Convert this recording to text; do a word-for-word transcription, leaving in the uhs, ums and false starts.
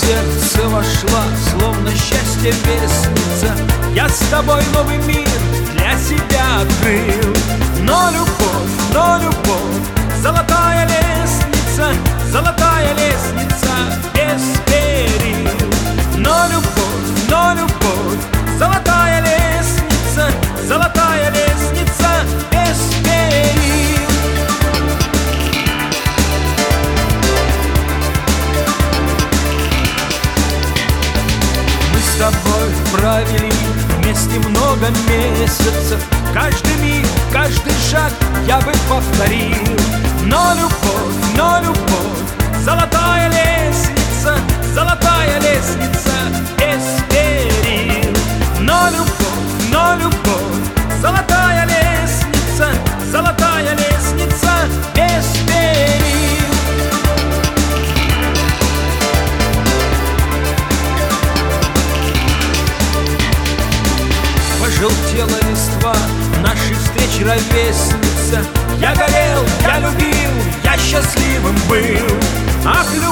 сердце вошла, словно счастье вестница. Я с тобой новый мир для себя открыл. Но любовь, но любовь, золотая лестница, золотая лестница без перил. Но любовь, но любовь, золотая лестница, золотая лестница без перил. Мы с тобой провели вместе много месяцев. Каждый миг, каждый шаг я бы повторил. Но любовь, но любовь, золотая лестница, золотая лестница без перил. Но любовь, но любовь, золотая лестница, золотая лестница без перил. Пожелтела листва нашей встречи ровесница. Я горел, я любил, я счастливым был. Ах,